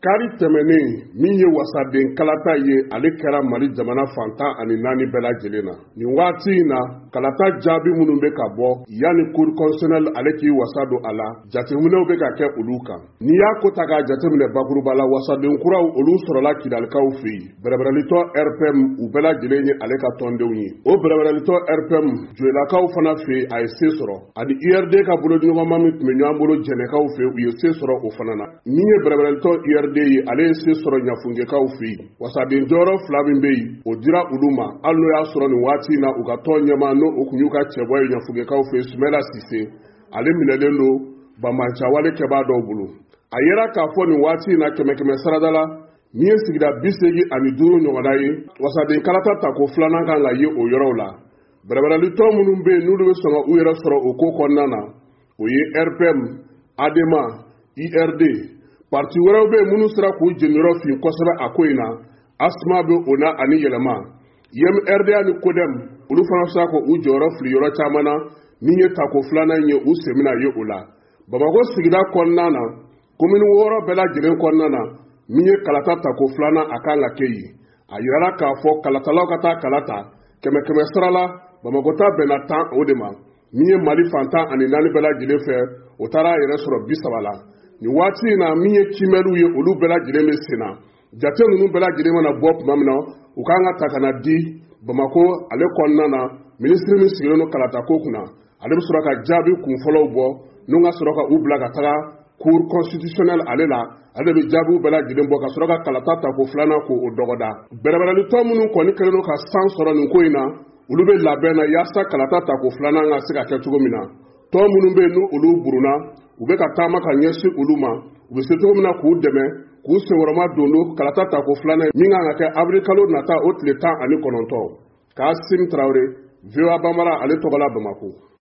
Kari tɛmɛnen min ye wasaden kalata ye ale kɛra Mali jamana fantan ani 4 bɛɛ lajɛlen na. Nin waati in na kalata jaabi minnu bɛ ka bɔ yani Cour constitutionnelle ale k'i wasa don a la, jateminɛw bɛ ka kɛ olu kan. N'i y'a ko ta k'a jateminɛ bakuruba la, wasaden kuraw olu sɔrɔla Kidalikaw fɛ yen. Bɛrɛbɛrɛlitɔ RPM u bɛɛ lajɛlen ye ale ka tɔndenw ye. O bɛrɛbɛrɛlitɔ RPM Joyilakaw fana fɛ yen a ye se sɔrɔ. Ani URD ka boloɲɔgɔnma min tun bɛ ɲɔgɔn bolo Jɛnɛkaw fɛ yen u ye se sɔrɔ o fana na. Min ye bɛrɛbɛrɛlitɔ URD ye ale ye se sɔrɔ Ɲafungekaw fɛ yen. Wasaden jɔyɔrɔ 2 min bɛ yen o dira olu ma hali n'o y'a sɔrɔ nin waati in na u ka tɔn ɲɛmaa n'o u kun y'u ka cɛbɔ ye Ɲafungekaw fɛ yen Sumɛla Sise ale minɛlen don banbancawale kɛbaa dɔw bolo. A yera k'a fɔ nin waati in na kɛmɛ sarada la min ye sigida 85 ɲɔgɔnna ye wasaden kalata tako 2nan kan ka ye o yɔrɔw la. Bɛrɛbɛrɛlitɔ minnu bɛ yen n'olu bɛ sɔn ka u yɛrɛ sɔrɔ o ko kɔnɔna na o ye RPM, ADEMA, IRD. Parti wɛrɛw bɛ minnu sera k'u jeniyɔrɔ fin kosɛbɛ a ko in na, ASMA bɛ o na ani yɛlɛma. YMRDA ni CODEM olu fana sera k'u jɔyɔrɔ fili yɔrɔ caman na min ye tako 2nan ye u semina ye o la. Bamako sigida kɔnɔna na commune 6 bɛɛ lajɛlen kɔnɔna na min ye kalata tako 2nan a kan ka kɛ yen. A yirala k'a fɔ kalatalaw ka taa kalata kɛmɛ sara la Bamako ta bɛnna 10 o de ma. Min ye Mali fantan ani 4 bɛɛ lajɛlen fɛ o taara a yɛrɛ sɔrɔ 30 la. Nin waati in na min ye kimɛliw ye olu bɛɛ lajɛlen bɛ sen na. Jate ninnu bɛɛ lajɛlen mana bɔ tuma min na u kan ka ta ka na di Bamako ale kɔnɔna na ministre min sigilen don kalata ko kunna ale bɛ sɔrɔ ka jaabi kunfɔlɔw bɔ n'u ka sɔrɔ ka u bila ka taga Cour constitutionnelle ale la ale de bɛ jaabiw bɛɛ lajɛlen bɔ ka sɔrɔ ka kalata tako 2nan k'o dɔgɔda. Bɛrɛbɛrɛlitɔ minnu kɔni kɛlen don ka san sɔrɔ nin ko in na olu bɛ labɛn na yaasa kalata tako 2nan ka se ka kɛ cogo min na. Tɔn minnu bɛ yen n'olu buruna u bɛ ka taama ka ɲɛsin olu ma u bɛ se cogo min na k'u dɛmɛ k'u senkɔrɔma don kalata tako 2nan min kan ka kɛ avril kalo nata o tile 19. Kaasim Tarawele, VOA Bambara ale tɔgɔla Bamako.